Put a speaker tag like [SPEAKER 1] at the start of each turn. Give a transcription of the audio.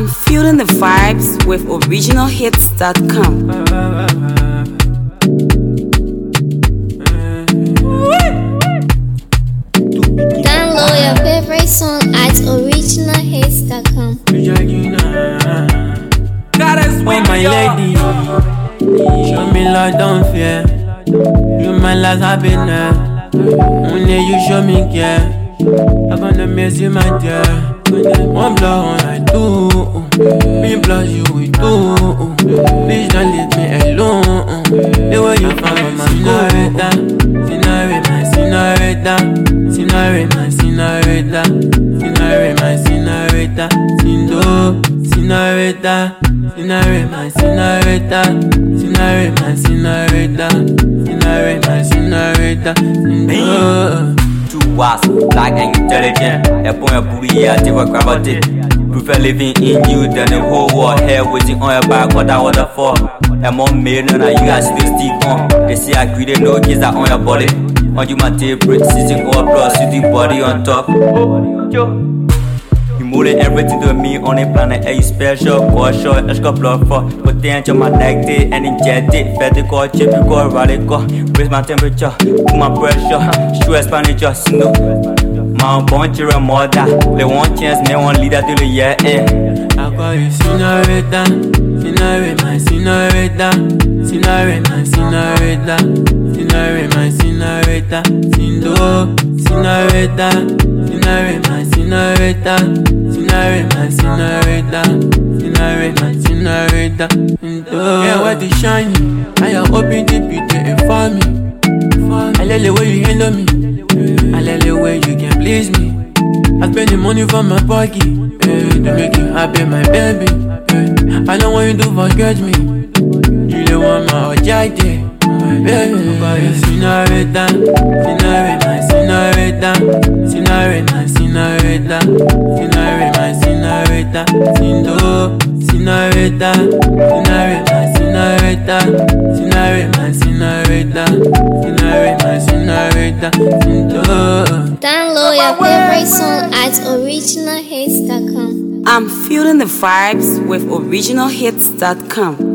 [SPEAKER 1] I'm feeling the vibes with originalhits.com.
[SPEAKER 2] Download your favorite song at originalhits.com.
[SPEAKER 3] Oh my lady, show me love, don't fear. You my last happiness. Only you show me care. I'm gonna miss you, my dear. One blood, one I do. Me plus you with two. Please don't leave me alone. The way you find my senorita, senorita, senorita, senorita, senorita, senorita, senorita, sindo, senorita, senorita, senorita, senorita, senorita, senorita, senorita, sindo.
[SPEAKER 4] Too wise, black and intelligent. That boy a booty, yeah, take a grab a dick. Prefer living in you than the whole world. Hair waiting on your back, what I order for. And more million, and you guys still stick on. They say I greedy, no kids are on your body. On you, my tape, sitting all plus, sitting body on top. You more than everything to me on a planet. Are you special? For sure, let's go blood for potential, my neck day and inject it. Better call, chip, you go, radical. Raise my temperature, put my pressure. Stress, manager, no. My bunch of mother. They want chance, they want leader till the year end.
[SPEAKER 3] I call you senorita, senorita, senorita, senorita, senorita, senorita, senorita, sindo, senorita, senorita, senorita, senorita, senorita, senorita, senorita, sindo. Yeah, what is shining? I am hoping to be there for me. I love the way you handle me. I love the way you can please me. I spend the money from my pocket to make you happy, my baby. I don't want you to forget me. You the one my objective, my baby. Senorita, senorita, senorita, senorita, senorita, senorita, senorita, sindo, senorita, senorita, senorita, senorita, senorita, senorita, senorita, sindo.
[SPEAKER 2] Download your favorite song at originalhits.com.
[SPEAKER 1] I'm feeling the vibes with originalhits.com.